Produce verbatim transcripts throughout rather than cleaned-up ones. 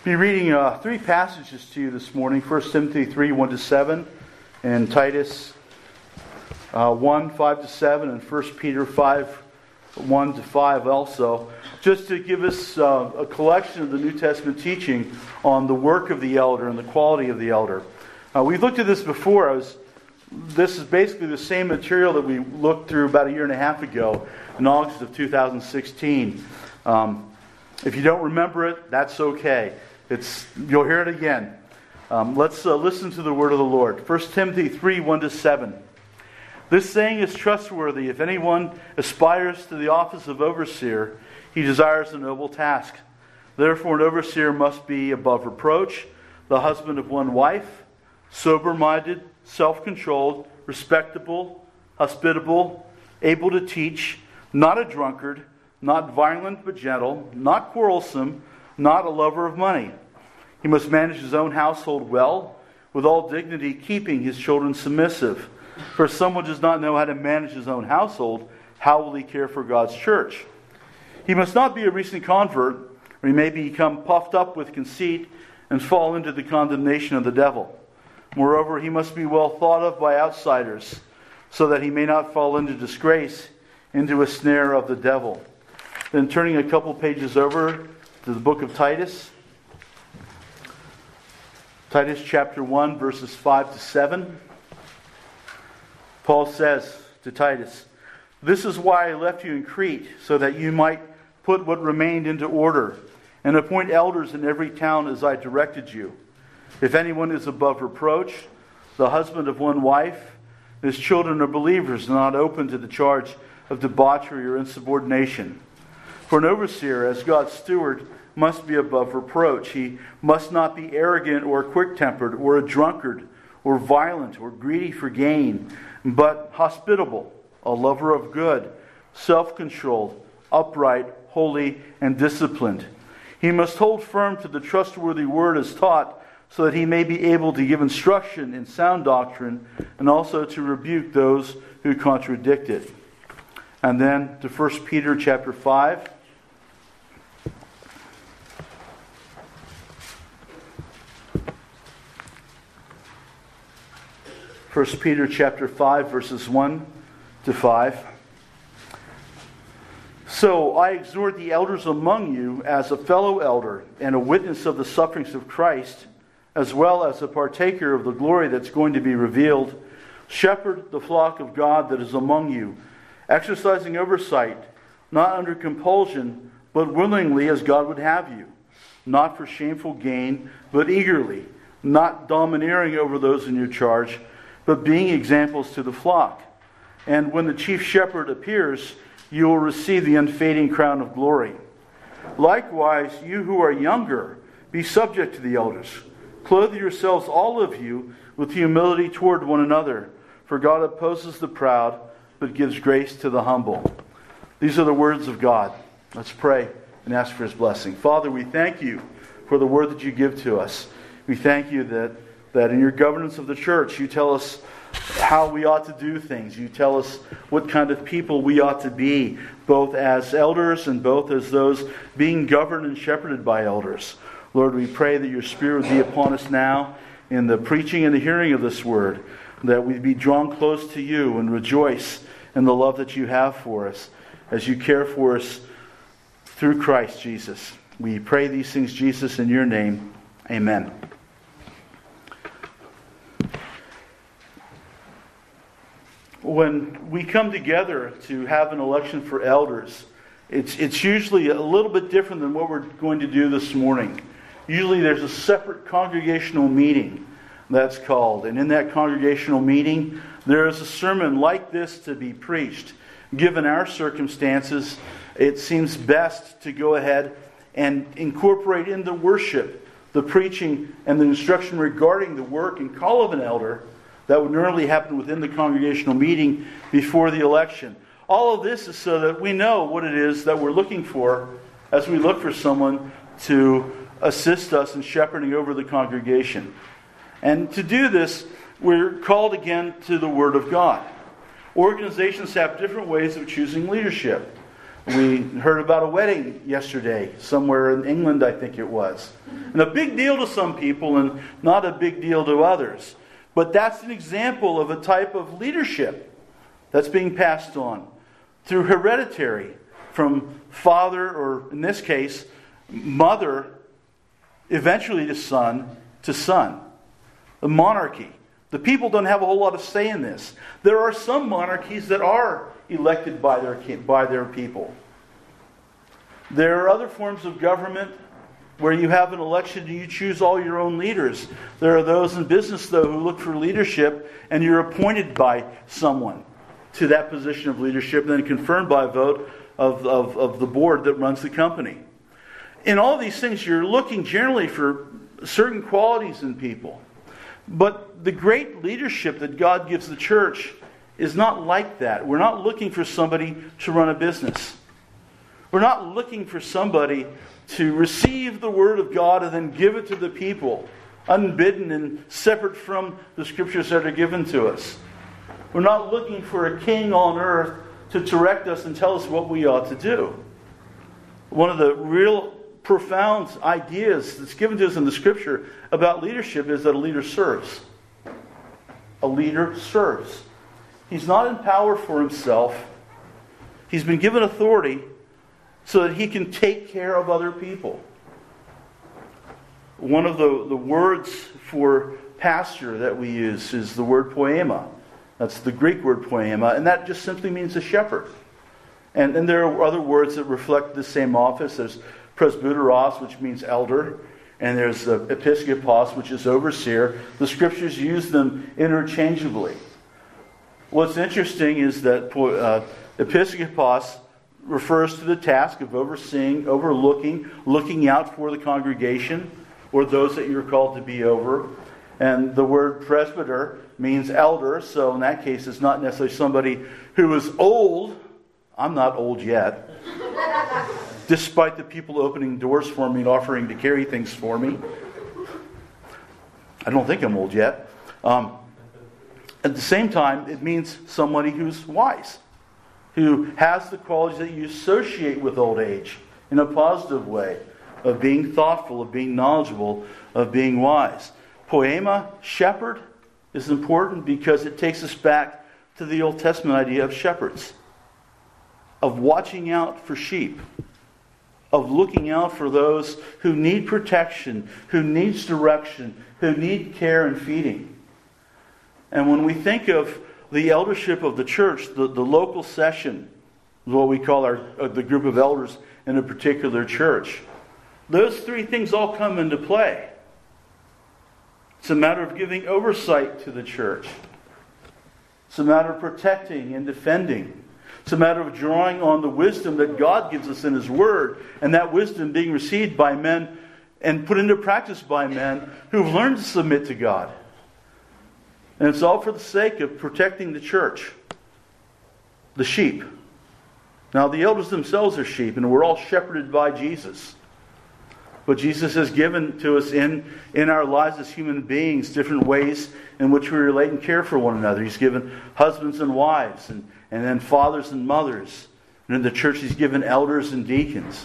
Be reading uh, three passages to you this morning. First Timothy three, one to seven, and Titus uh, one, five to seven, and First Peter five, one to five also. Just to give us uh, a collection of the New Testament teaching on the work of the elder and the quality of the elder. Uh, we've looked at this before. I was, this is basically the same material that we looked through about a year and a half ago in August of two thousand sixteen. Um, if you don't remember it, that's okay. It's you'll hear it again. Um, let's uh, listen to the word of the Lord. First Timothy three, one to seven. This saying is trustworthy. If anyone aspires to the office of overseer, he desires a noble task. Therefore, an overseer must be above reproach, the husband of one wife, sober-minded, self-controlled, respectable, hospitable, able to teach, not a drunkard, not violent but gentle, not quarrelsome, not a lover of money. He must manage his own household well, with all dignity, keeping his children submissive. For if someone does not know how to manage his own household, how will he care for God's church? He must not be a recent convert, or he may become puffed up with conceit and fall into the condemnation of the devil. Moreover, he must be well thought of by outsiders, so that he may not fall into disgrace, into a snare of the devil. Then turning a couple pages over to the book of Titus. Titus chapter one, verses five to seven. Paul says to Titus, "This is why I left you in Crete, so that you might put what remained into order, and appoint elders in every town as I directed you. If anyone is above reproach, the husband of one wife, his children are believers, not open to the charge of debauchery or insubordination. For an overseer, as God's steward, must be above reproach. He must not be arrogant or quick-tempered or a drunkard or violent or greedy for gain, but hospitable, a lover of good, self-controlled, upright, holy, and disciplined. He must hold firm to the trustworthy word as taught, so that he may be able to give instruction in sound doctrine and also to rebuke those who contradict it." And then to First Peter chapter five. First Peter chapter five, verses one to five. "So I exhort the elders among you as a fellow elder and a witness of the sufferings of Christ, as well as a partaker of the glory that's going to be revealed. Shepherd the flock of God that is among you, exercising oversight, not under compulsion, but willingly as God would have you, not for shameful gain, but eagerly, not domineering over those in your charge, but being examples to the flock. And when the chief shepherd appears, you will receive the unfading crown of glory. Likewise, you who are younger, be subject to the elders. Clothe yourselves, all of you, with humility toward one another. For God opposes the proud, but gives grace to the humble." These are the words of God. Let's pray and ask for His blessing. Father, we thank you for the word that you give to us. We thank you that, that in your governance of the church, you tell us how we ought to do things. You tell us what kind of people we ought to be, both as elders and both as those being governed and shepherded by elders. Lord, we pray that your Spirit would be upon us now in the preaching and the hearing of this word, that we'd be drawn close to you and rejoice in the love that you have for us as you care for us through Christ Jesus. We pray these things, Jesus, in your name. Amen. When we come together to have an election for elders, it's it's usually a little bit different than what we're going to do this morning. Usually there's a separate congregational meeting that's called. And in that congregational meeting, there is a sermon like this to be preached. Given our circumstances, it seems best to go ahead and incorporate into worship the preaching and the instruction regarding the work and call of an elder that would normally happen within the congregational meeting before the election. All of this is so that we know what it is that we're looking for as we look for someone to assist us in shepherding over the congregation. And to do this, we're called again to the Word of God. Organizations have different ways of choosing leadership. We heard about a wedding yesterday, somewhere in England, I think it was. And a big deal to some people and not a big deal to others. But that's an example of a type of leadership that's being passed on through hereditary, from father, or in this case, mother, eventually to son, to son. The monarchy. The people don't have a whole lot of say in this. There are some monarchies that are elected by their by their people. There are other forms of government where you have an election and you choose all your own leaders. There are those in business, though, who look for leadership, and you're appointed by someone to that position of leadership and then confirmed by a vote of, of, of the board that runs the company. In all these things, you're looking generally for certain qualities in people. But the great leadership that God gives the church is not like that. We're not looking for somebody to run a business. We're not looking for somebody to receive the Word of God and then give it to the people, unbidden and separate from the Scriptures that are given to us. We're not looking for a king on earth to direct us and tell us what we ought to do. One of the real profound ideas that's given to us in the Scripture about leadership is that a leader serves. A leader serves. He's not in power for himself. He's been given authority so that he can take care of other people. One of the, the words for pastor that we use is the word poema. That's the Greek word poema, and that just simply means a shepherd. And, and there are other words that reflect the same office. There's presbyteros, which means elder, and there's uh, episkopos, which is overseer. The Scriptures use them interchangeably. What's interesting is that uh, episkopos refers to the task of overseeing, overlooking, looking out for the congregation or those that you're called to be over. And the word presbyter means elder, so in that case it's not necessarily somebody who is old. I'm not old yet. Despite the people opening doors for me and offering to carry things for me. I don't think I'm old yet. Um, at the same time, it means somebody who's wise, who has the qualities that you associate with old age in a positive way, of being thoughtful, of being knowledgeable, of being wise. Poema, shepherd, is important because it takes us back to the Old Testament idea of shepherds, of watching out for sheep, of looking out for those who need protection, who needs direction, who need care and feeding. And when we think of the eldership of the church, the, the local session, what we call our uh, the group of elders in a particular church, those three things all come into play. It's a matter of giving oversight to the church. It's a matter of protecting and defending. It's a matter of drawing on the wisdom that God gives us in His Word, and that wisdom being received by men and put into practice by men who've learned to submit to God. And it's all for the sake of protecting the church, the sheep. Now, the elders themselves are sheep, and we're all shepherded by Jesus. But Jesus has given to us in, in our lives as human beings different ways in which we relate and care for one another. He's given husbands and wives, and, and then fathers and mothers. And in the church He's given elders and deacons.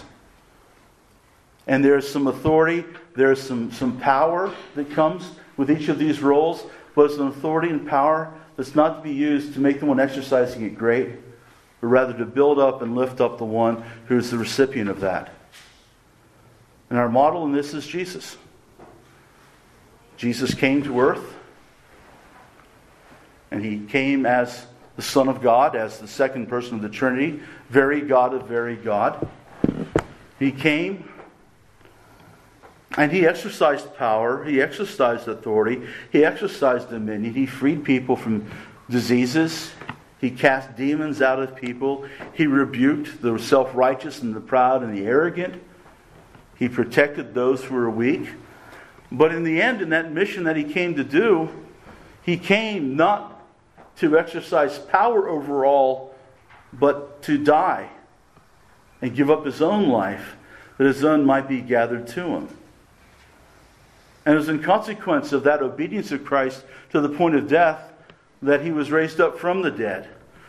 And there's some authority, there's some, some power that comes with each of these roles, but it's an authority and power that's not to be used to make the one exercising it great, but rather to build up and lift up the one who's the recipient of that. And our model in this is Jesus. Jesus came to earth, and He came as the Son of God, as the second person of the Trinity, very God of very God. He came, and He exercised power, He exercised authority, He exercised dominion, He freed people from diseases, He cast demons out of people, He rebuked the self-righteous and the proud and the arrogant, He protected those who were weak. But in the end, in that mission that He came to do, He came not to exercise power over all, but to die and give up His own life, that His own might be gathered to Him. And it was in consequence of that obedience of Christ to the point of death that He was raised up from the dead,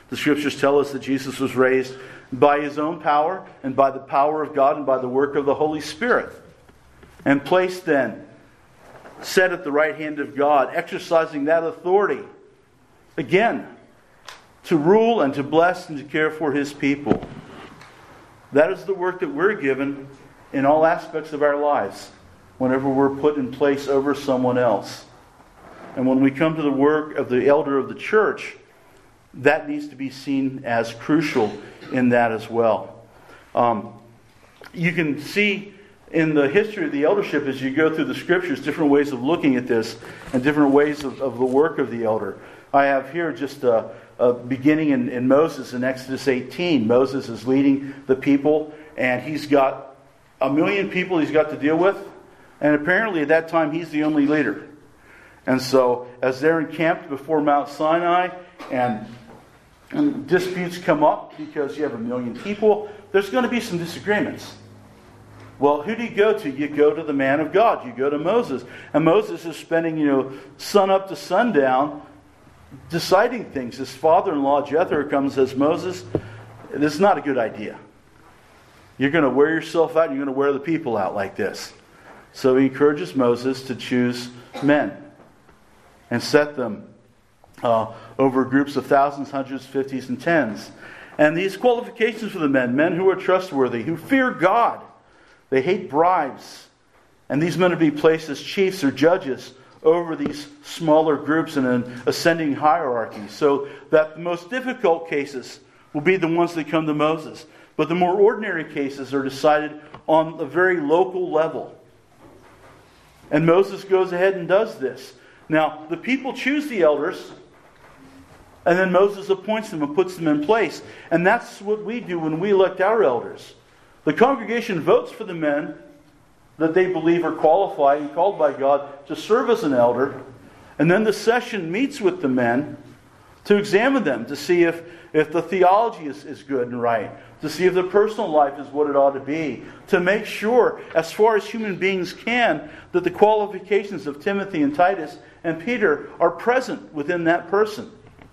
The Scriptures tell us that Jesus was raised by His own power and by the power of God and by the work of the Holy Spirit. And placed then, set at the right hand of God, exercising that authority, again, to rule and to bless and to care for His people. That is the work that we're given in all aspects of our lives, whenever we're put in place over someone else. And when we come to the work of the elder of the church, that needs to be seen as crucial in that as well. Um, you can see in the history of the eldership, as you go through the Scriptures, different ways of looking at this and different ways of, of the work of the elder. I have here just a, a beginning in, in Moses in Exodus eighteen. Moses is leading the people, and he's got a million people he's got to deal with, and apparently at that time he's the only leader. And so as they're encamped before Mount Sinai, and, and disputes come up because you have a million people, there's going to be some disagreements. Well, who do you go to? You go to the man of God. You go to Moses. And Moses is spending, you know, sun up to sundown deciding things. His father-in-law, Jethro, comes and says, Moses, this is not a good idea. You're going to wear yourself out and you're going to wear the people out like this. So he encourages Moses to choose men and set them uh, over groups of thousands, hundreds, fifties, and tens. And these qualifications for the men, men who are trustworthy, who fear God. They hate bribes. And these men are to be placed as chiefs or judges over these smaller groups in an ascending hierarchy. So that the most difficult cases will be the ones that come to Moses. But the more ordinary cases are decided on a very local level. And Moses goes ahead and does this. Now, the people choose the elders, and then Moses appoints them and puts them in place. And that's what we do when we elect our elders. The congregation votes for the men that they believe are qualified and called by God to serve as an elder. And then the session meets with the men to examine them, to see if, if the theology is, is good and right, to see if the personal life is what it ought to be, to make sure, as far as human beings can, that the qualifications of Timothy and Titus and Peter are present within that person.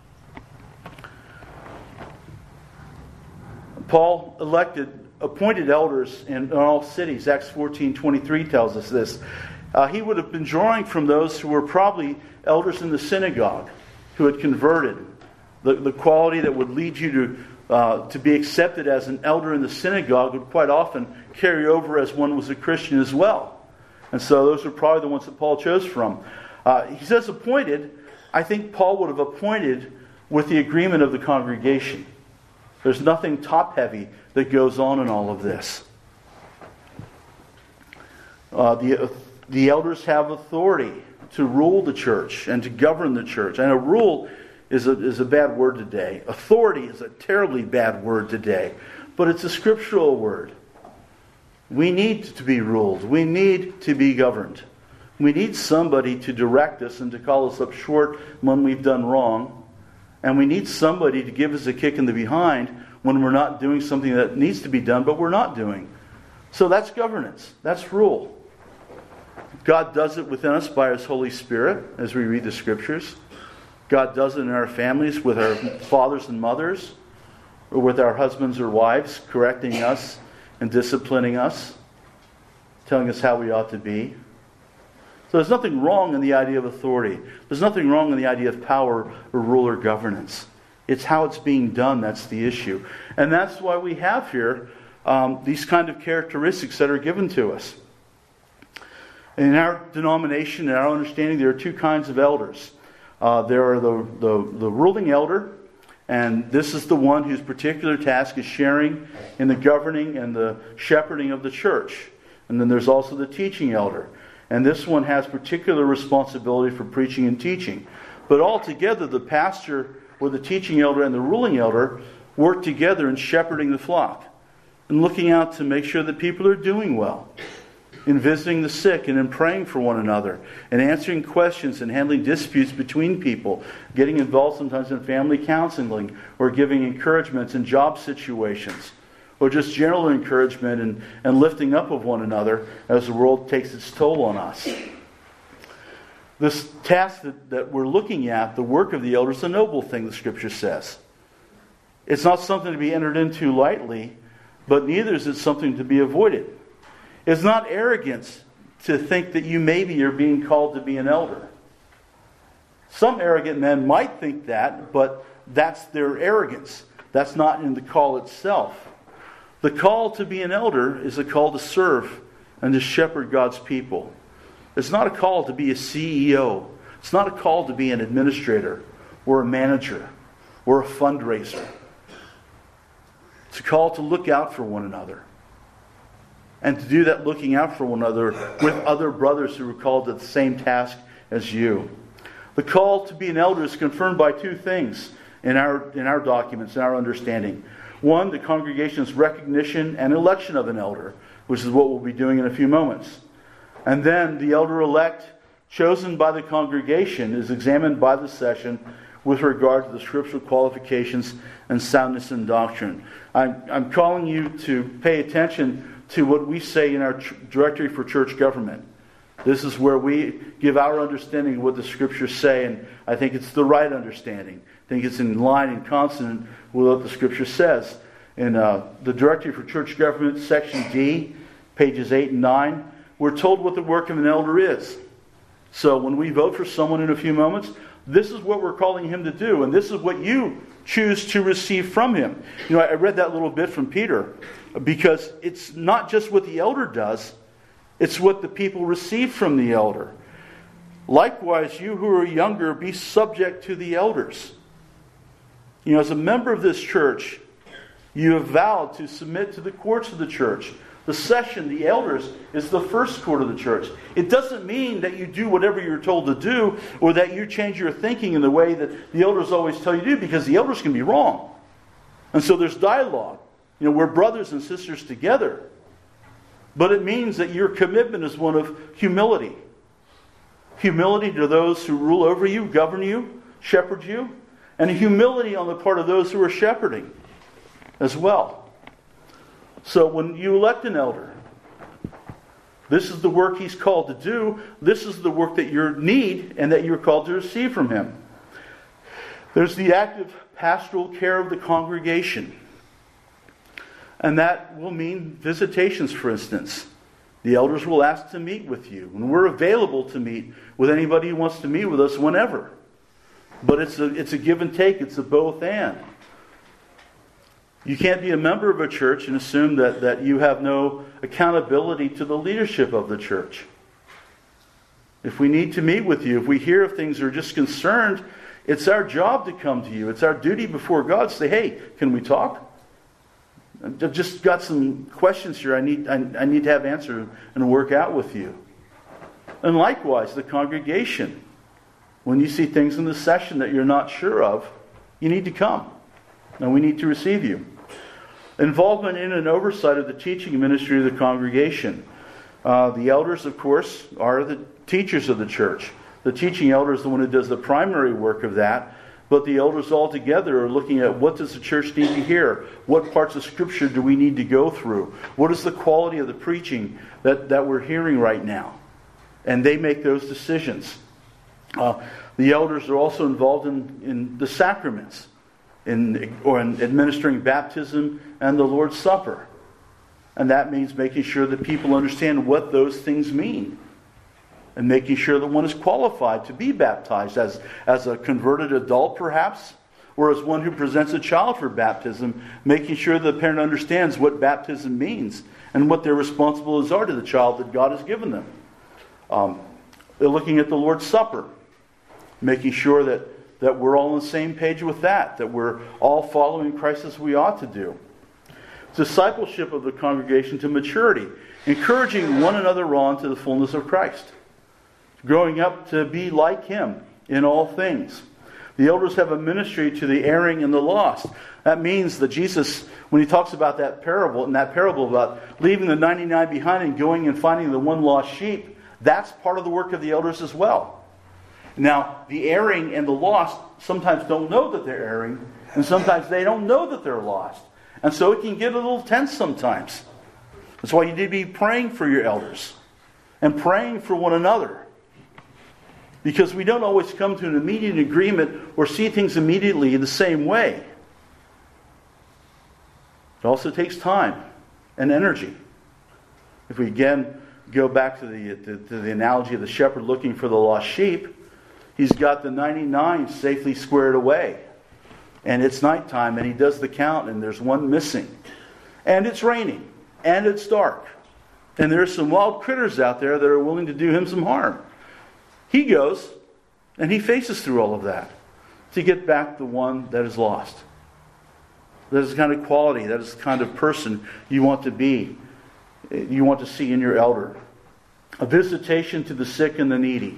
Paul elected appointed elders in all cities. Acts fourteen twenty-three tells us this. Uh, he would have been drawing from those who were probably elders in the synagogue, who had converted. The, the quality that would lead you to, uh, to be accepted as an elder in the synagogue would quite often carry over as one was a Christian as well. And so those are probably the ones that Paul chose from. Uh, he says appointed. I think Paul would have appointed with the agreement of the congregation. There's nothing top-heavy that goes on in all of this. Uh, the, the elders have authority to rule the church and to govern the church. And a rule is a, is a bad word today. Authority is a terribly bad word today. But it's a scriptural word. We need to be ruled. We need to be governed. We need somebody to direct us and to call us up short when we've done wrong. And we need somebody to give us a kick in the behind when we're not doing something that needs to be done, but we're not doing. So that's governance. That's rule. God does it within us by His Holy Spirit as we read the Scriptures. God does it in our families with our fathers and mothers, or with our husbands or wives, correcting us and disciplining us, telling us how we ought to be. So there's nothing wrong in the idea of authority. There's nothing wrong in the idea of power or rule or governance. It's how it's being done that's the issue. And that's why we have here um, these kind of characteristics that are given to us. In our denomination, in our understanding, there are two kinds of elders. Uh, there are the, the, the ruling elder, and this is the one whose particular task is sharing in the governing and the shepherding of the church. And then there's also the teaching elder. And this one has particular responsibility for preaching and teaching. But altogether, the pastor or the teaching elder and the ruling elder work together in shepherding the flock and looking out to make sure that people are doing well, in visiting the sick and in praying for one another, and answering questions and handling disputes between people, getting involved sometimes in family counseling or giving encouragements in job situations, or just general encouragement and, and lifting up of one another as the world takes its toll on us. This task that, that we're looking at, the work of the elder, is a noble thing, the Scripture says. It's not something to be entered into lightly, but neither is it something to be avoided. It's not arrogance to think that you maybe are being called to be an elder. Some arrogant men might think that, but that's their arrogance. That's not in the call itself. The call to be an elder is a call to serve and to shepherd God's people. It's not a call to be a C E O. It's not a call to be an administrator or a manager or a fundraiser. It's a call to look out for one another. And to do that looking out for one another with other brothers who are called to the same task as you. The call to be an elder is confirmed by two things in our, in our documents, in our understanding. One, the congregation's recognition and election of an elder, which is what we'll be doing in a few moments. And then the elder-elect chosen by the congregation is examined by the session with regard to the scriptural qualifications and soundness in doctrine. I'm, I'm calling you to pay attention to what we say in our tr- directory for church government. This is where we give our understanding of what the Scriptures say, and I think it's the right understanding. I think it's in line and consonant with what the Scripture says. In uh, the Directory for Church Government, Section D, pages eight and nine, we're told what the work of an elder is. So when we vote for someone in a few moments, this is what we're calling him to do, and this is what you choose to receive from him. You know, I read that little bit from Peter, because it's not just what the elder does, it's what the people receive from the elder. Likewise, you who are younger, be subject to the elders. You know, as a member of this church, you have vowed to submit to the courts of the church. The session, the elders, is the first court of the church. It doesn't mean that you do whatever you're told to do, or that you change your thinking in the way that the elders always tell you to do, because the elders can be wrong. And so there's dialogue. You know, we're brothers and sisters together. But it means that your commitment is one of humility. Humility to those who rule over you, govern you, shepherd you. And humility on the part of those who are shepherding as well. So when you elect an elder, this is the work he's called to do. This is the work that you need and that you're called to receive from him. There's the active pastoral care of the congregation. And that will mean visitations, for instance. The elders will ask to meet with you. And we're available to meet with anybody who wants to meet with us whenever. But it's a, it's a give and take. It's a both and. You can't be a member of a church and assume that, that you have no accountability to the leadership of the church. If we need to meet with you, if we hear of things or are just concerned, it's our job to come to you. It's our duty before God to say, hey, can we talk? I've just got some questions here I need, I, I need to have answered and work out with you. And likewise, the congregation. When you see things in the session that you're not sure of, you need to come. And we need to receive you. Involvement in and oversight of the teaching ministry of the congregation. Uh, the elders, of course, are the teachers of the church. The teaching elder is the one who does the primary work of that. But the elders all together are looking at what does the church need to hear? What parts of Scripture do we need to go through? What is the quality of the preaching that, that we're hearing right now? And they make those decisions. Uh, the elders are also involved in, in the sacraments, in, or in administering baptism and the Lord's Supper. And that means making sure that people understand what those things mean. And making sure that one is qualified to be baptized as, as a converted adult perhaps, or as one who presents a child for baptism, making sure the parent understands what baptism means and what their responsibilities are to the child that God has given them. Um, they're looking at the Lord's Supper, making sure that, that we're all on the same page with that, that we're all following Christ as we ought to do. Discipleship of the congregation to maturity, encouraging one another on to the fullness of Christ. Growing up to be like Him in all things. The elders have a ministry to the erring and the lost. That means that Jesus, when He talks about that parable, in that parable about leaving the ninety-nine behind and going and finding the one lost sheep, that's part of the work of the elders as well. Now, the erring and the lost sometimes don't know that they're erring, and sometimes they don't know that they're lost. And so it can get a little tense sometimes. That's why you need to be praying for your elders and praying for one another. Because we don't always come to an immediate agreement or see things immediately the same way. It also takes time and energy. If we again go back to the, to, to the analogy of the shepherd looking for the lost sheep, he's got the ninety-nine safely squared away. And it's nighttime, and he does the count, and there's one missing. And it's raining, and it's dark. And there's some wild critters out there that are willing to do him some harm. He goes, and he faces through all of that to get back the one that is lost. That is the kind of quality, that is the kind of person you want to be, you want to see in your elder. A visitation to the sick and the needy.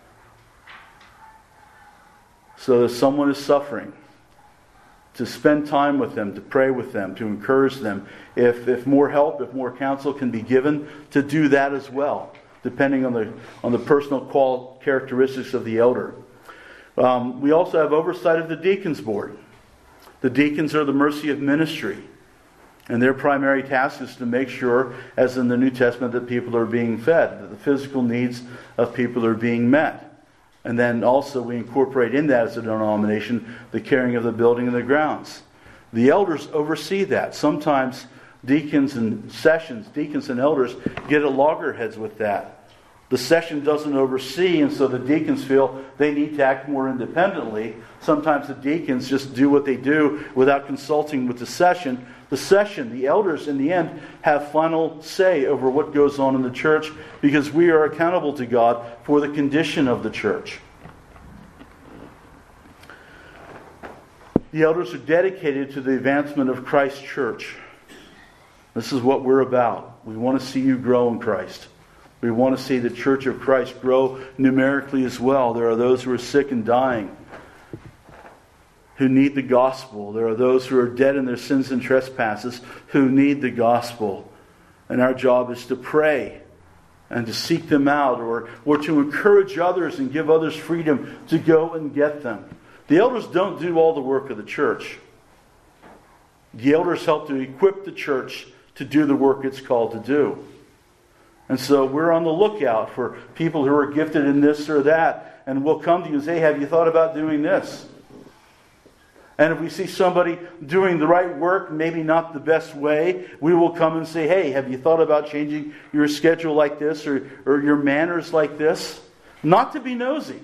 So if someone is suffering, to spend time with them, to pray with them, to encourage them. If if more help, if more counsel can be given, to do that as well, depending on the on the personal qual characteristics of the elder. Um, we also have oversight of the deacons board. The deacons are the mercy of ministry. And their primary task is to make sure, as in the New Testament, that people are being fed, that the physical needs of people are being met. And then also we incorporate in that as a denomination the caring of the building and the grounds. The elders oversee that. Sometimes deacons and sessions, deacons and elders get at loggerheads with that. The session doesn't oversee, and so the deacons feel they need to act more independently. Sometimes the deacons just do what they do without consulting with the session. The session, the elders in the end, have final say over what goes on in the church because we are accountable to God for the condition of the church. The elders are dedicated to the advancement of Christ's church. This is what we're about. We want to see you grow in Christ. We want to see the church of Christ grow numerically as well. There are those who are sick and dying, who need the gospel. There are those who are dead in their sins and trespasses who need the gospel. And our job is to pray and to seek them out, or, or to encourage others and give others freedom to go and get them. The elders don't do all the work of the church. The elders help to equip the church to do the work it's called to do. And so we're on the lookout for people who are gifted in this or that, and we'll come to you and say, have you thought about doing this? And if we see somebody doing the right work, maybe not the best way, we will come and say, hey, have you thought about changing your schedule like this or, or your manners like this? Not to be nosy.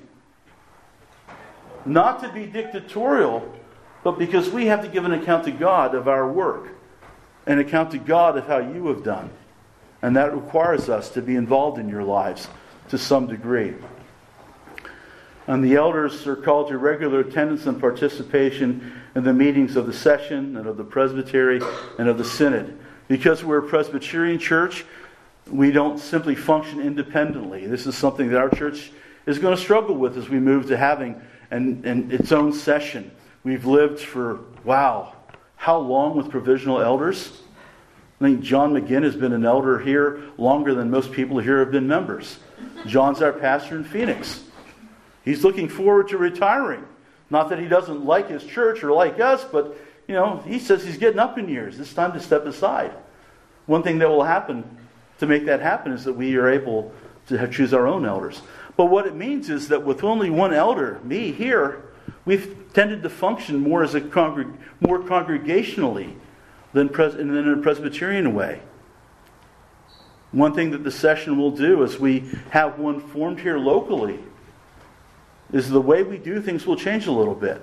Not to be dictatorial, but because we have to give an account to God of our work. An account to God of how you have done. And that requires us to be involved in your lives to some degree. And the elders are called to regular attendance and participation in the meetings of the session and of the presbytery and of the synod. Because we're a Presbyterian church, we don't simply function independently. This is something that our church is going to struggle with as we move to having an, an, its own session. We've lived for, wow, how long with provisional elders? I think John McGinn has been an elder here longer than most people here have been members. John's our pastor in Phoenix. He's looking forward to retiring. Not that he doesn't like his church or like us, but you know, he says he's getting up in years. It's time to step aside. One thing that will happen to make that happen is that we are able to have, choose our own elders. But what it means is that with only one elder, me here, we've tended to function more as a congreg- more congregationally than, pres- than in a Presbyterian way. One thing that the session will do is we have one formed here locally is the way we do things will change a little bit.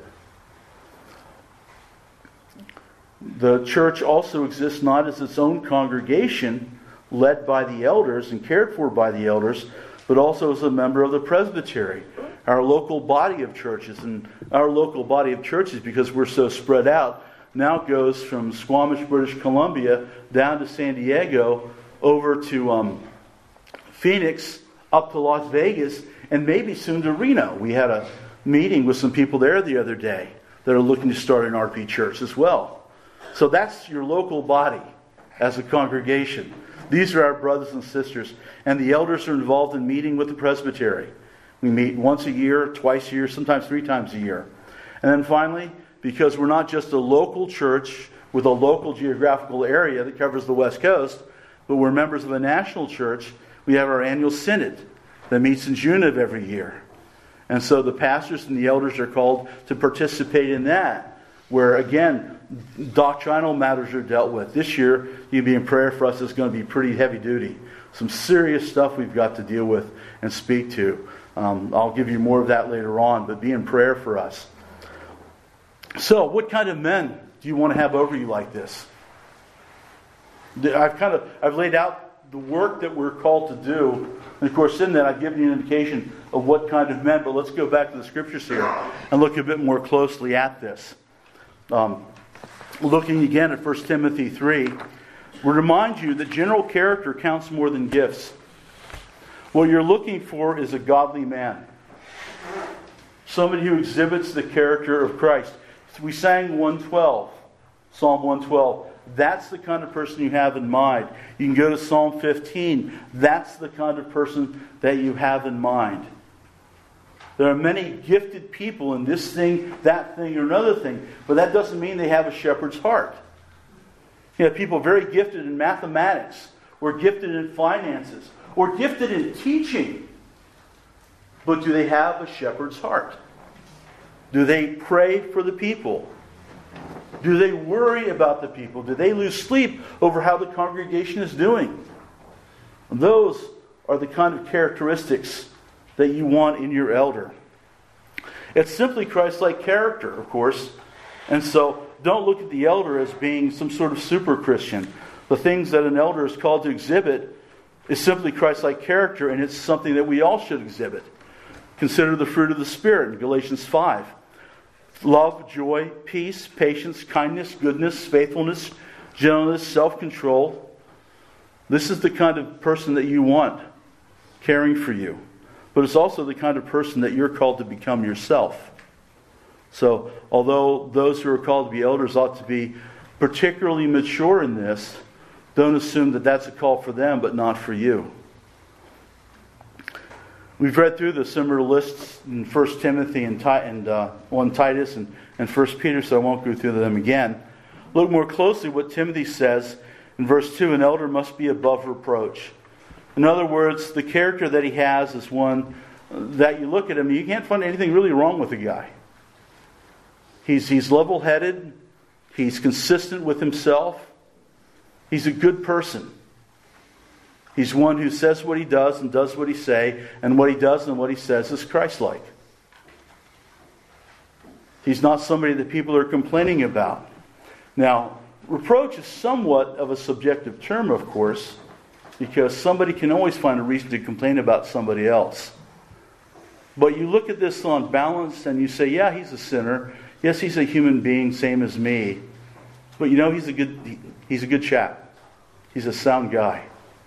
The church also exists not as its own congregation led by the elders and cared for by the elders, but also as a member of the presbytery, our local body of churches. And our local body of churches, because we're so spread out, now goes from Squamish, British Columbia, down to San Diego, over to um, Phoenix, up to Las Vegas, and maybe soon to Reno. We had a meeting with some people there the other day that are looking to start an R P church as well. So that's your local body as a congregation. These are our brothers and sisters. And the elders are involved in meeting with the presbytery. We meet once a year, twice a year, sometimes three times a year. And then finally, because we're not just a local church with a local geographical area that covers the West Coast, but we're members of a national church, we have our annual synod that meets in June of every year. And so the pastors and the elders are called to participate in that. where, again, doctrinal matters are dealt with. This year, you'd be in prayer for us. It's going to be pretty heavy duty. Some serious stuff we've got to deal with and speak to. Um, I'll give you more of that later on, but be in prayer for us. So, what kind of men do you want to have over you like this? I've kind of I've laid out the work that we're called to do. And of course, in that, I've given you an indication of what kind of men. But let's go back to the Scriptures here and look a bit more closely at this. Um, looking again at First Timothy three, we remind you that general character counts more than gifts. What you're looking for is a godly man. Somebody who exhibits the character of Christ. We sang one twelve, Psalm one twelve. That's the kind of person you have in mind. You can go to Psalm fifteen. That's the kind of person that you have in mind. There are many gifted people in this thing, that thing, or another thing. But that doesn't mean they have a shepherd's heart. You have people very gifted in mathematics, or gifted in finances, or gifted in teaching. But do they have a shepherd's heart? Do they pray for the people? Do they worry about the people? Do they lose sleep over how the congregation is doing? And those are the kind of characteristics that you want in your elder. It's simply Christ-like character, of course. And so don't look at the elder as being some sort of super Christian. The things that an elder is called to exhibit is simply Christ-like character, and it's something that we all should exhibit. Consider the fruit of the Spirit in Galatians five. Love, joy, peace, patience, kindness, goodness, faithfulness, gentleness, self-control. This is the kind of person that you want caring for you. But it's also the kind of person that you're called to become yourself. So, although those who are called to be elders ought to be particularly mature in this, don't assume that that's a call for them, but not for you. We've read through the similar lists in First Timothy and, and uh, on Titus and, and First Peter, so I won't go through them again. Look more closely what Timothy says in verse two. An elder must be above reproach. In other words, the character that he has is one that you look at him, you can't find anything really wrong with the guy. He's, he's level-headed. He's consistent with himself. He's a good person. He's one who says what he does and does what he says, and what he does and what he says is Christ-like. He's not somebody that people are complaining about. Now, reproach is somewhat of a subjective term, of course, because somebody can always find a reason to complain about somebody else. But you look at this on balance and you say, yeah, he's a sinner. Yes, he's a human being, same as me. But you know, he's a good, he's a good chap. He's a sound guy.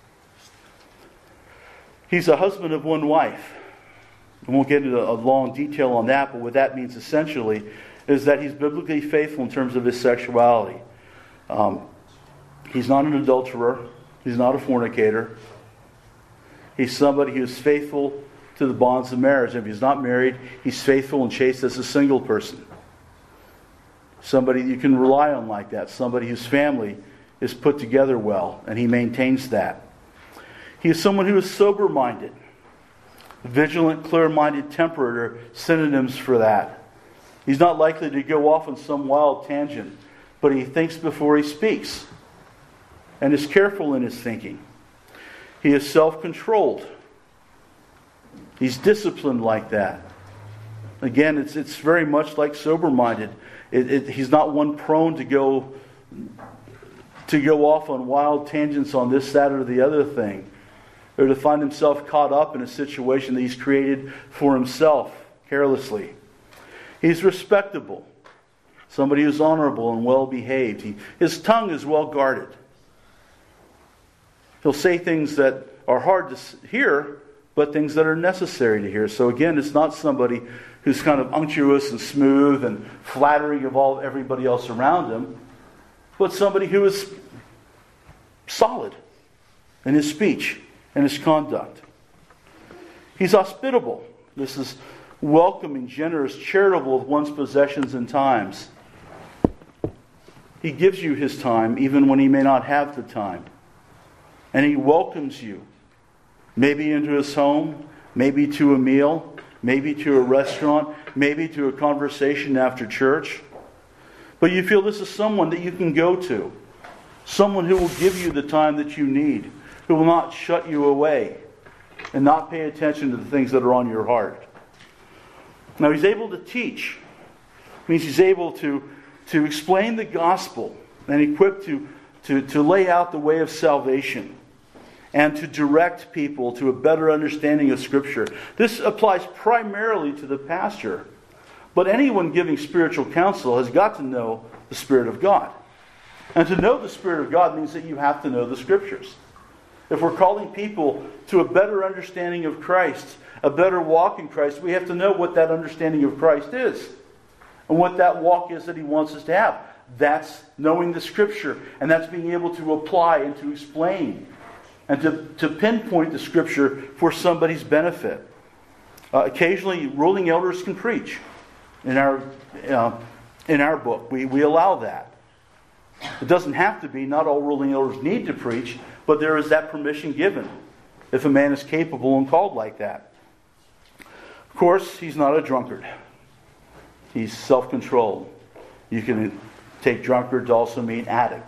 He's a husband of one wife. I won't get into a long detail on that, but what that means essentially is that he's biblically faithful in terms of his sexuality. Um, he's not an adulterer. He's not a fornicator. He's somebody who is faithful to the bonds of marriage. If he's not married, he's faithful and chaste as a single person. Somebody you can rely on like that. Somebody whose family is put together well, and he maintains that. He is someone who is sober-minded. Vigilant, clear-minded, temperate are synonyms for that. He's not likely to go off on some wild tangent, but he thinks before he speaks and is careful in his thinking. He is self-controlled. He's disciplined like that. Again, it's it's very much like sober-minded. It, it, he's not one prone to go to go off on wild tangents on this, that, or the other thing, or to find himself caught up in a situation that he's created for himself carelessly. He's respectable, somebody who's honorable and well-behaved. He, his tongue is well guarded. He'll say things that are hard to hear, but things that are necessary to hear. So again, it's not somebody who's kind of unctuous and smooth and flattering of all everybody else around him, but somebody who is solid in his speech and his conduct. He's hospitable. This is welcoming, generous, charitable with one's possessions and times. He gives you his time even when he may not have the time. And he welcomes you, maybe into his home, maybe to a meal, maybe to a restaurant, maybe to a conversation after church. But you feel this is someone that you can go to. Someone who will give you the time that you need. Who will not shut you away. And not pay attention to the things that are on your heart. Now he's able to teach. It means he's able to, to explain the gospel. And equipped to, to, to lay out the way of salvation. And to direct people to a better understanding of Scripture. This applies primarily to the pastor. But anyone giving spiritual counsel has got to know the Spirit of God. And to know the Spirit of God means that you have to know the Scriptures. If we're calling people to a better understanding of Christ, a better walk in Christ, we have to know what that understanding of Christ is. And what that walk is that He wants us to have. That's knowing the Scripture. And that's being able to apply and to explain. And to, to pinpoint the Scripture for somebody's benefit. Uh, occasionally, ruling elders can preach. In our uh, in our book, we, we allow that. It doesn't have to be. Not all ruling elders need to preach. But there is that permission given. If a man is capable and called like that. Of course, he's not a drunkard. He's self-controlled. You can take drunkard to also mean addict.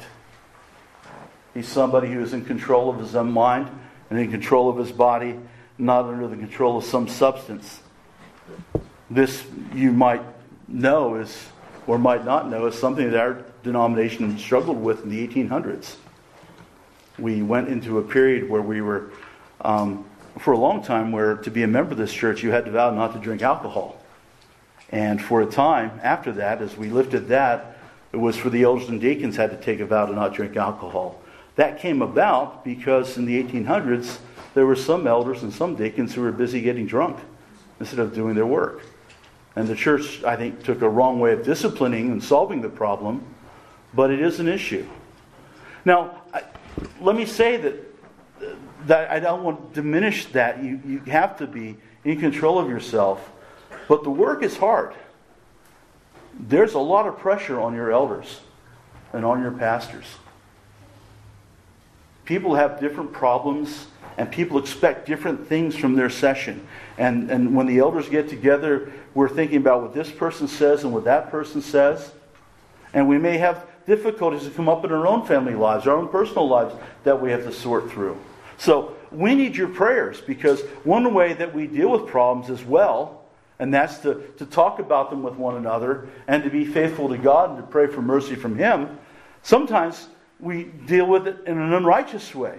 He's somebody who is in control of his own mind and in control of his body, not under the control of some substance. This, you might know, is or might not know, is something that our denomination struggled with in the eighteen hundreds. We went into a period where we were, um, for a long time, where to be a member of this church, you had to vow not to drink alcohol. And for a time after that, as we lifted that, it was for the elders and deacons had to take a vow to not drink alcohol. That came about because in the eighteen hundreds, there were some elders and some deacons who were busy getting drunk instead of doing their work. And the church, I think, took a wrong way of disciplining and solving the problem, but it is an issue. Now, I, let me say that, that I don't want to diminish that. You, you have to be in control of yourself, but the work is hard. There's a lot of pressure on your elders and on your pastors. People have different problems, and people expect different things from their session. And, and when the elders get together, we're thinking about what this person says and what that person says. And we may have difficulties that come up in our own family lives, our own personal lives, that we have to sort through. So we need your prayers, because one way that we deal with problems as well, and that's to, to talk about them with one another, and to be faithful to God and to pray for mercy from Him. Sometimes we deal with it in an unrighteous way.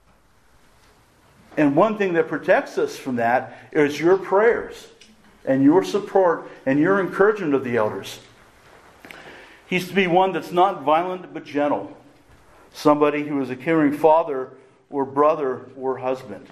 And one thing that protects us from that is your prayers and your support and your encouragement of the elders. He's to be one that's not violent but gentle. Somebody who is a caring father or brother or husband.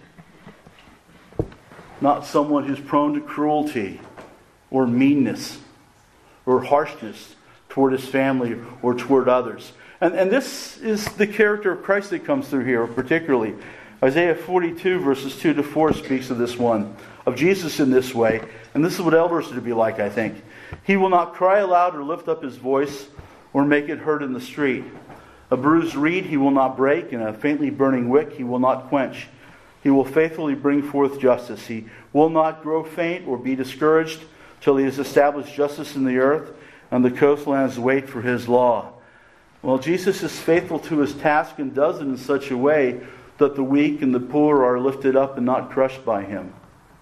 Not someone who's prone to cruelty or meanness or harshness toward his family or toward others. And, and this is the character of Christ that comes through here particularly. Isaiah forty-two verses two to four speaks of this one, of Jesus in this way. And this is what elders are to be like, I think. He will not cry aloud or lift up his voice or make it heard in the street. A bruised reed he will not break, and a faintly burning wick he will not quench. He will faithfully bring forth justice. He will not grow faint or be discouraged till he has established justice in the earth, and the coastlands wait for his law. Well, Jesus is faithful to his task and does it in such a way that the weak and the poor are lifted up and not crushed by him.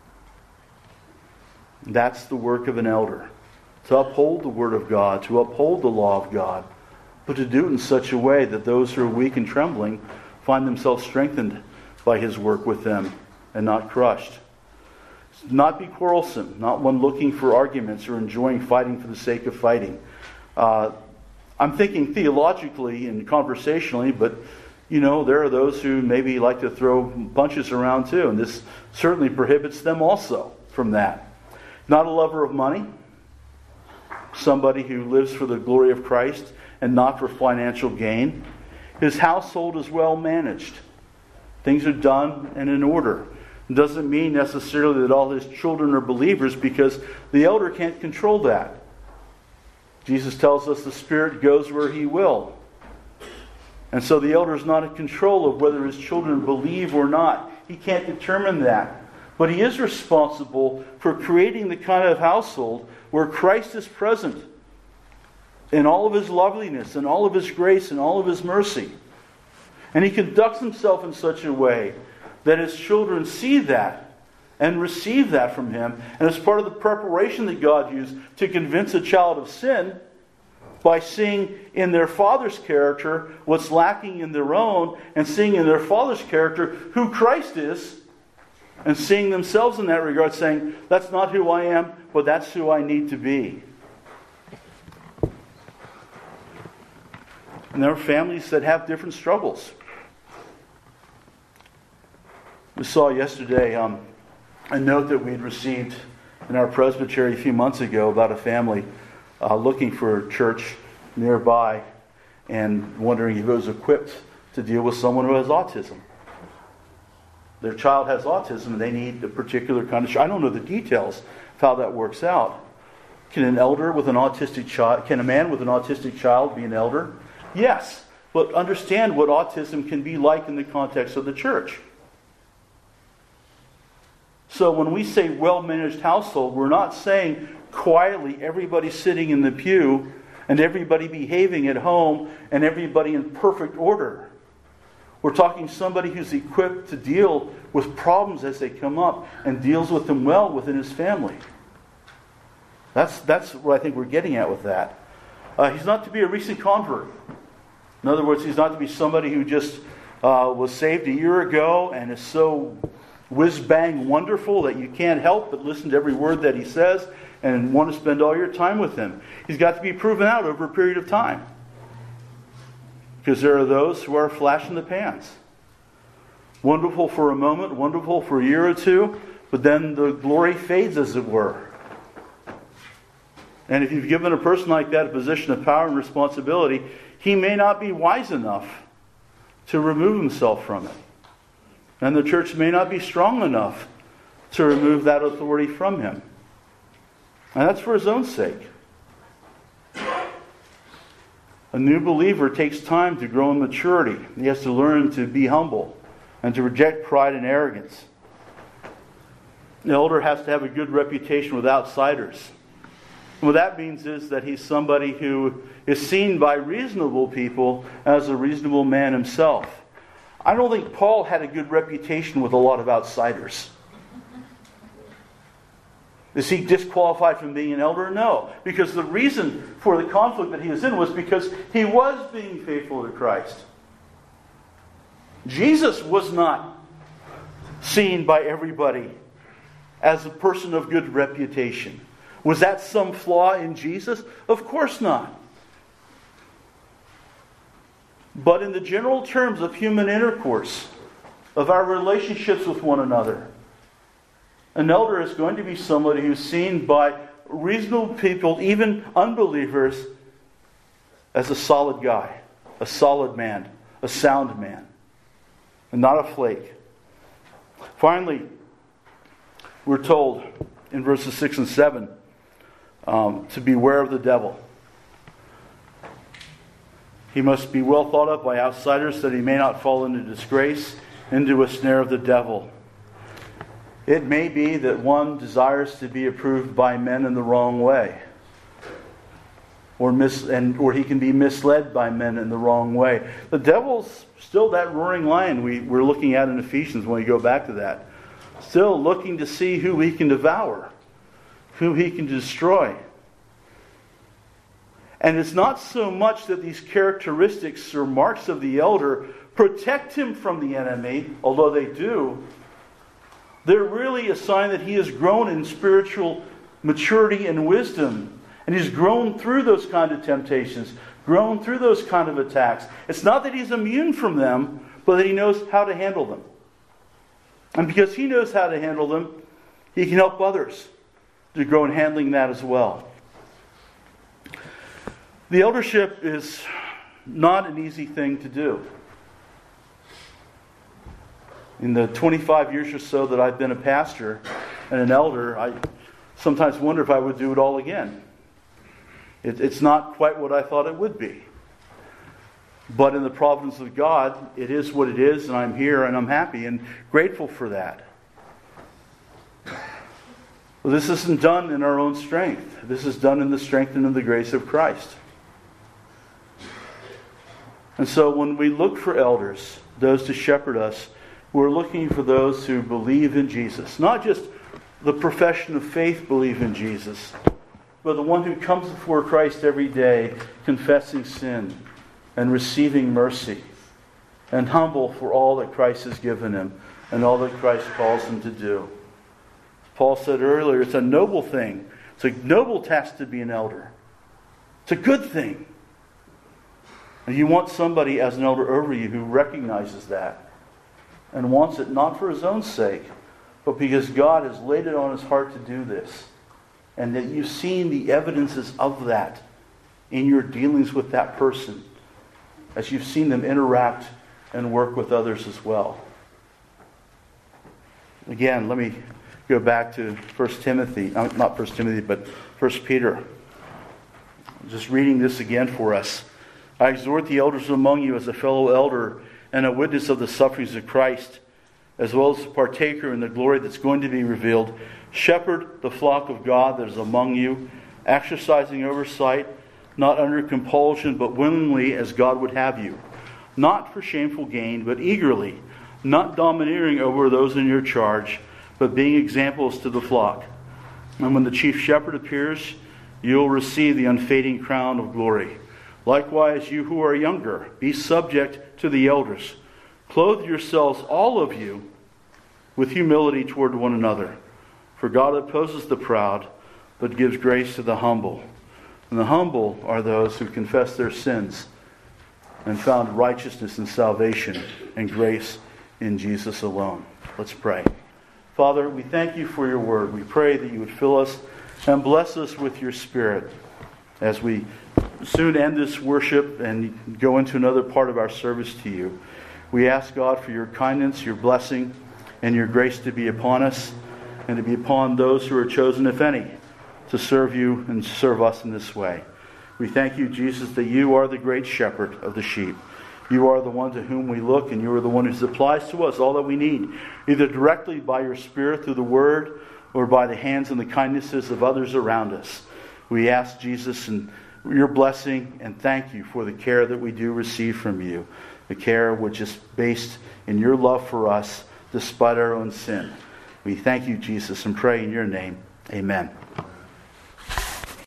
That's the work of an elder. To uphold the Word of God, to uphold the law of God, but to do it in such a way that those who are weak and trembling find themselves strengthened by his work with them and not crushed. Not be quarrelsome, not one looking for arguments or enjoying fighting for the sake of fighting. Uh, I'm thinking theologically and conversationally, but you know, there are those who maybe like to throw punches around too, and this certainly prohibits them also from that. Not a lover of money, somebody who lives for the glory of Christ and not for financial gain. His household is well managed. Things are done and in order. It doesn't mean necessarily that all his children are believers, because the elder can't control that. Jesus tells us the Spirit goes where He will. And so the elder is not in control of whether his children believe or not. He can't determine that. But he is responsible for creating the kind of household where Christ is present. in all of His loveliness, and all of His grace, and all of His mercy. And He conducts Himself in such a way that His children see that and receive that from Him. And it's part of the preparation that God used to convince a child of sin by seeing in their father's character what's lacking in their own, and seeing in their father's character who Christ is, and seeing themselves in that regard, saying, that's not who I am, but that's who I need to be. And there are families that have different struggles. We saw yesterday um, a note that we'd received in our presbytery a few months ago about a family uh, looking for a church nearby and wondering if it was equipped to deal with someone who has autism. Their child has autism and they need a particular kind of... I don't know the details of how that works out. Can an elder with an autistic child... Can a man with an autistic child be an elder? Yes, but understand what autism can be like in the context of the church. So when we say well-managed household, we're not saying quietly everybody sitting in the pew and everybody behaving at home and everybody in perfect order. We're talking somebody who's equipped to deal with problems as they come up and deals with them well within his family. That's, that's what I think we're getting at with that. Uh, he's not to be a recent convert. In other words, he's not to be somebody who just uh, was saved a year ago and is so whiz-bang wonderful that you can't help but listen to every word that he says and want to spend all your time with him. He's got to be proven out over a period of time. Because there are those who are flash in the pans. Wonderful for a moment, wonderful for a year or two, but then the glory fades, as it were. And if you've given a person like that a position of power and responsibility, he may not be wise enough to remove himself from it. And the church may not be strong enough to remove that authority from him. And that's for his own sake. A new believer takes time to grow in maturity. He has to learn to be humble and to reject pride and arrogance. The elder has to have a good reputation with outsiders. And what that means is that he's somebody who is seen by reasonable people as a reasonable man himself. I don't think Paul had a good reputation with a lot of outsiders. Is he disqualified from being an elder? No. Because the reason for the conflict that he was in was because he was being faithful to Christ. Jesus was not seen by everybody as a person of good reputation. Was that some flaw in Jesus? Of course not. But in the general terms of human intercourse, of our relationships with one another, an elder is going to be somebody who's seen by reasonable people, even unbelievers, as a solid guy, a solid man, a sound man, and not a flake. Finally, we're told in verses six and seven um, to beware of the devil. He must be well thought of by outsiders that he may not fall into disgrace, into a snare of the devil. It may be that one desires to be approved by men in the wrong way. Or, mis- and, or he can be misled by men in the wrong way. The devil's still that roaring lion we, we're looking at in Ephesians when we go back to that. Still looking to see who he can devour, who he can destroy. And it's not so much that these characteristics or marks of the elder protect him from the enemy, although they do. They're really a sign that he has grown in spiritual maturity and wisdom. And he's grown through those kind of temptations, grown through those kind of attacks. It's not that he's immune from them, but that he knows how to handle them. And because he knows how to handle them, he can help others to grow in handling that as well. The eldership is not an easy thing to do. In the twenty-five years or so that I've been a pastor and an elder, I sometimes wonder if I would do it all again. It, it's not quite what I thought it would be. But in the providence of God, it is what it is, and I'm here and I'm happy and grateful for that. Well, this isn't done in our own strength. This is done in the strength and in the grace of Christ. And so when we look for elders, those to shepherd us, we're looking for those who believe in Jesus. Not just the profession of faith believe in Jesus, but the one who comes before Christ every day, confessing sin and receiving mercy, and humble for all that Christ has given him and all that Christ calls him to do. Paul said earlier, it's a noble thing. It's a noble task to be an elder. It's a good thing. And you want somebody as an elder over you who recognizes that and wants it not for his own sake, but because God has laid it on his heart to do this. And that you've seen the evidences of that in your dealings with that person, as you've seen them interact and work with others as well. Again, let me go back to First Timothy, not First Timothy, but First Peter. Just reading this again for us. I exhort the elders among you as a fellow elder and a witness of the sufferings of Christ, as well as a partaker in the glory that's going to be revealed. Shepherd the flock of God that is among you, exercising oversight, not under compulsion, but willingly as God would have you. Not for shameful gain, but eagerly, not domineering over those in your charge, but being examples to the flock. And when the chief shepherd appears, you will receive the unfading crown of glory. Likewise, you who are younger, be subject to the elders. Clothe yourselves, all of you, with humility toward one another. For God opposes the proud, but gives grace to the humble. And the humble are those who confess their sins and found righteousness and salvation and grace in Jesus alone. Let's pray. Father, we thank you for your word. We pray that you would fill us and bless us with your Spirit as we soon end this worship and go into another part of our service to you. We ask, God, for your kindness, your blessing, and your grace to be upon us and to be upon those who are chosen, if any, to serve you and serve us in this way. We thank you, Jesus, that you are the great shepherd of the sheep. You are the one to whom we look, and you are the one who supplies to us all that we need, either directly by your Spirit through the Word or by the hands and the kindnesses of others around us. We ask, Jesus, and your blessing, and thank you for the care that we do receive from you, the care which is based in your love for us despite our own sin. We thank you, Jesus, and pray in your name. Amen.